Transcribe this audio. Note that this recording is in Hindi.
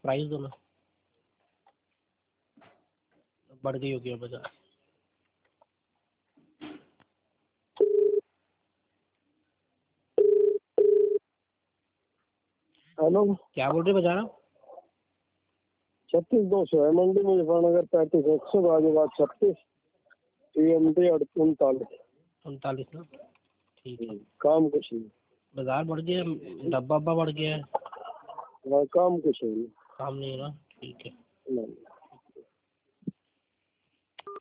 प्राइस दोनों बढ़ गई होगी बाजार। हेलो, क्या बोल रहे बाजार? 36,200 है मंडी मुजफ्फरनगर, 35,100 गाजियाबाद 36, TMT 39 39 ना, ठीक है। काम कुछ नहीं, बाजार बढ़ गया, डब्बा बढ़ गया है, काम कुछ नहीं। काम नहीं है ना।